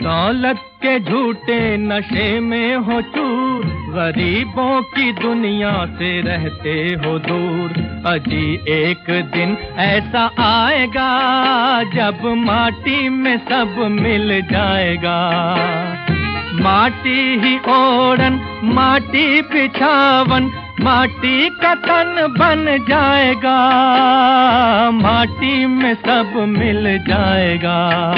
दौलत के झूठे नशे में हो चूर, गरीबों की दुनिया से रहते हो दूर। अजी एक दिन ऐसा आएगा जब माटी में सब मिल जाएगा। माटी ही ओढ़न, माटी बिछावन, माटी का तन बन जाएगा। माटी में सब मिल जाएगा।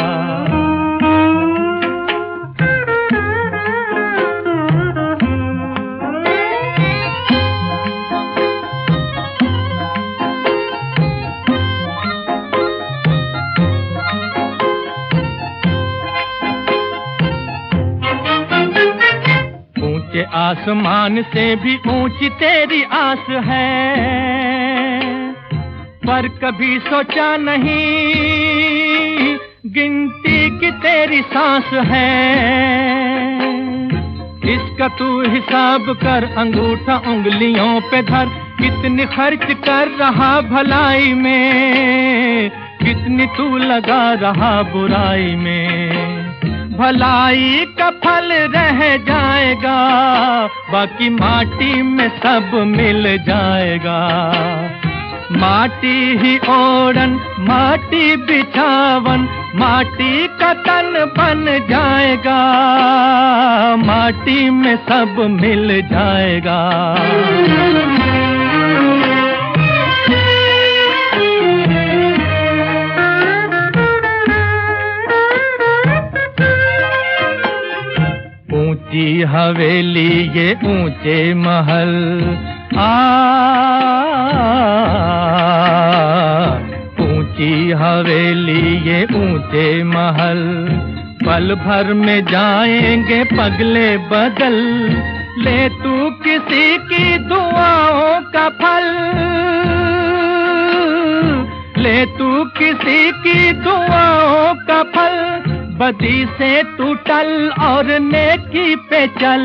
ऊंचे आसमान से भी ऊंची तेरी आस है, पर कभी सोचा नहीं गिनती की तेरी सांस है। इसका तू हिसाब कर, अंगूठा उंगलियों पे धर, कितनी खर्च कर रहा भलाई में, कितनी तू लगा रहा बुराई में। भलाई का फल रह जाएगा, बाकी माटी में सब मिल जाएगा। माटी ही ओढ़न, माटी बिछावन, माटी का तन बन जाएगा। माटी में सब मिल जाएगा। ऊंची हवेली ये ऊंचे महल, ऊंची हवेली ये ऊंचे महल, पल भर में जाएंगे पगले बदल। ले तू किसी की दुआओं का फल, ले तू किसी की दुआओं का फल। बदी से तू टल और नेकी पे चल,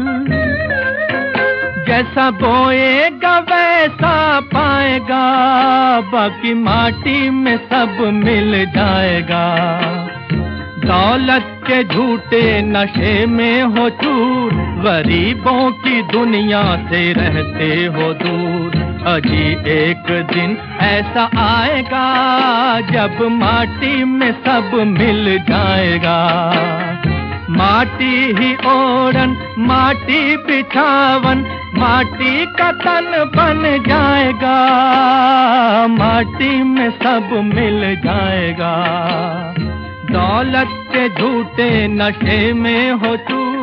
जैसा बोएगा वैसा पाएगा। बाकी माटी में सब मिल जाएगा। दौलत के झूठे नशे में हो चूर, गरीबों की दुनिया से रहते हो दूर। अजी एक दिन ऐसा आएगा जब माटी में सब मिल जाएगा। माटी ही ओढ़न, माटी बिछावन, माटी का तन बन जाएगा। माटी में सब मिल जाएगा। दौलत के झूठे नशे में हो तू,